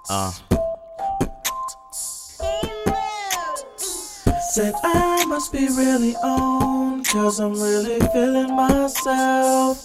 Said I must be really on, cause I'm really feeling myself.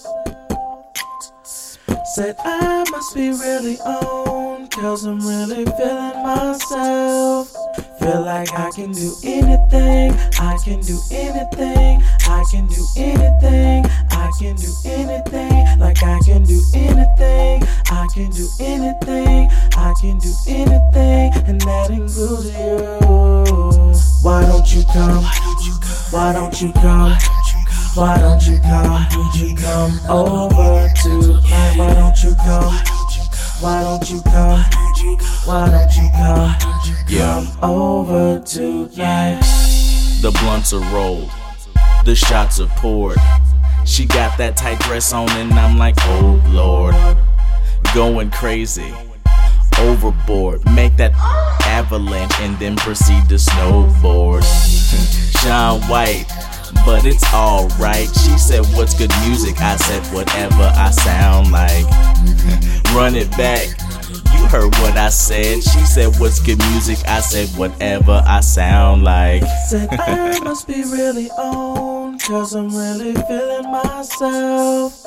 Said I must be really on, cause I'm really feeling myself. Feel like I can do anything, I can do anything, I can do anything, I can do anything, like I can do anything, I can do anything, I can do anything, and that includes you. Why don't you come? Why don't you come? Why don't you come? Would you come over tonight? Why don't you come? Why don't you come? Why don't you come? Come over tonight. The blunts are rolled, the shots are poured. She got that tight dress on and I'm like, oh Lord. Going crazy, overboard. Make that avalanche and then proceed to snowboard. Shine white, but it's alright. She said, what's good music? I said, whatever I sound like. Run it back, you heard what I said. She said, what's good music? I said, whatever I sound like. Said I must be really on, cause I'm really feeling myself.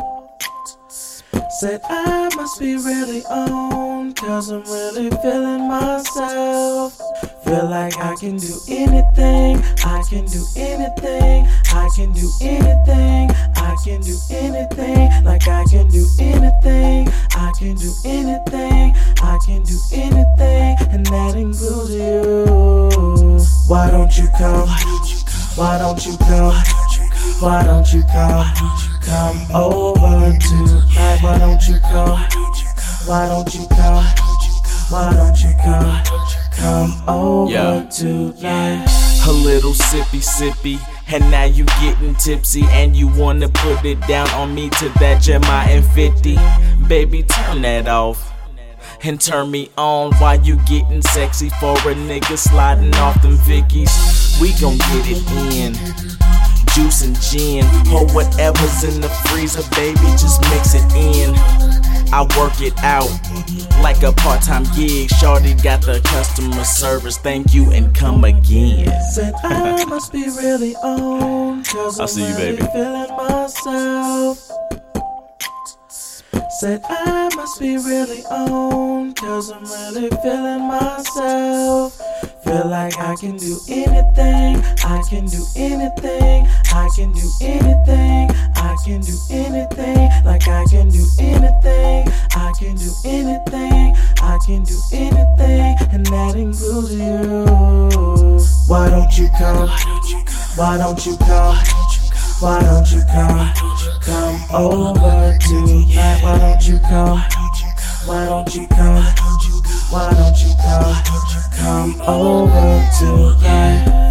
Said I must be really on, cause I'm really feeling myself. Feel like I can do anything, I can do anything, I can do anything, I can do anything, like I can do anything, I can do anything, I can do anything, and that includes you. Why don't you come? Why don't you come? Why don't you come? Come over tonight. Why don't you come? Why don't you come? Why don't you come? Come over tonight. A little sippy sippy, and now you getting tipsy, and you wanna put it down on me to that Jeremiah 50. Baby, turn that off and turn me on while you getting sexy for a nigga sliding off them Vickies. We gon' get it in, juice and gin, or whatever's in the freezer, baby, just mix it in. I work it out like a part-time gig. Shorty got the customer service, thank you and come again. Said I must be really on, cause I'm really feeling myself. Said I must be really on, cause I'm really feeling myself. Feel like I can do anything, I can do anything, I can do anything, I can do anything, like I can do anything, I can do anything, I can do anything, and that includes you. Why don't you come? Why don't you come? Why don't you come? Come over tonight. Why don't you come? Why don't you come? Why don't you come? Come over tonight.